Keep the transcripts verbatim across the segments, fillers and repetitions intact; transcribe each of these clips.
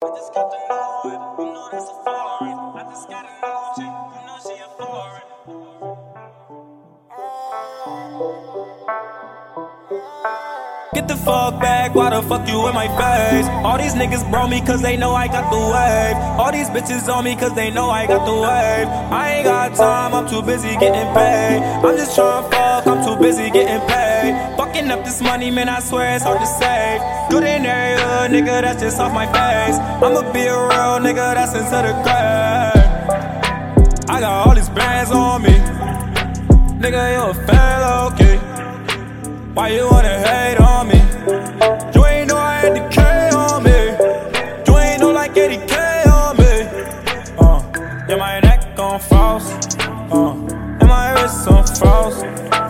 I just got the new whip, you know that's a foreign. I just got a new chick, you know she a foreign. Get the fuck back, why the fuck you in my face? All these niggas bro me cause they know I got the wave. All these bitches on me cause they know I got the wave. I ain't got time, I'm too busy getting paid. I'm just tryna fuck, I'm too busy getting paid. Fucking up this money, man, I swear it's hard to save. Good in every hood, nigga, that's just off my face. I'ma be a real nigga, that's into the grave. I got all these bands on me. Nigga, you a fan, okay? Why you wanna hate on me? You ain't know I had the K on me. You ain't know like eighty K on me. Uh, yeah, my neck on frost. Uh, and my wrist on frost.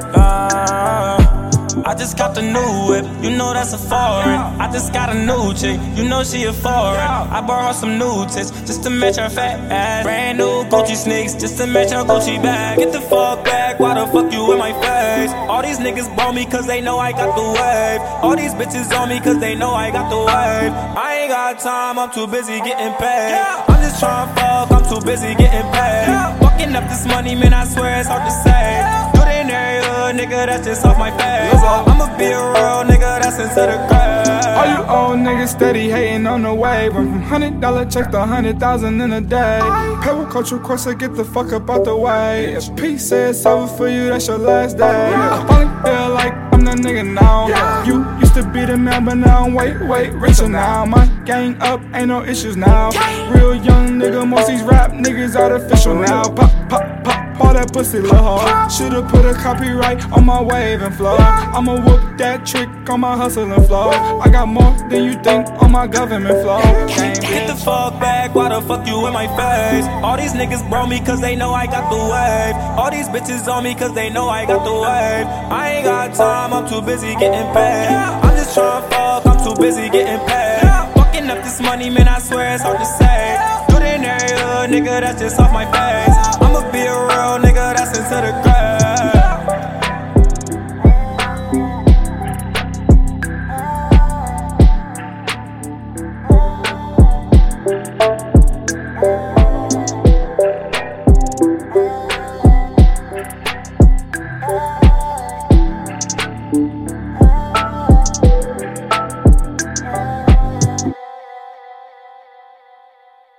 Uh, I just got the new whip, you know that's a foreign. I just got a new chick, you know she a foreign. I bought her some new tits, just to match her fat ass. Brand new Gucci sneaks, just to match her Gucci bag. Get the fuck back, why the fuck you in my face? All these niggas bro me cause they know I got the wave. All these bitches on me cause they know I got the wave. I ain't got time, I'm too busy getting paid. I'm just tryna fuck, I'm too busy getting paid. Fucking up this money, man, I swear it's hard to say. Good in every hood, nigga, that's just off my face. I'ma be a real nigga, that's into the grave. All you old niggas steady hating on the wave. Went from hundred dollar check to hundred thousand in a day. Pebble culture course, get the fuck up out the way. If peace says over for you, that's your last day. I finally feel like I'm the nigga now. You used to be the man, but now I'm way, way richer now. My gang up, ain't no issues now. Real young nigga, most these rap niggas artificial now. Pop, pop, pop. All that pussy little hoe. Should've put a copyright on my wave and flow. I'ma whoop that trick on my hustle and flow. I got more than you think on my government flow. Get the fuck back, why the fuck you in my face? All these niggas bro me cause they know I got the wave. All these bitches on me cause they know I got the wave. I ain't got time, I'm too busy getting paid. I'm just tryna fuck, I'm too busy getting paid. Fucking up this money, man, I swear it's hard to say. Good in every hood, nigga, that's just off my face.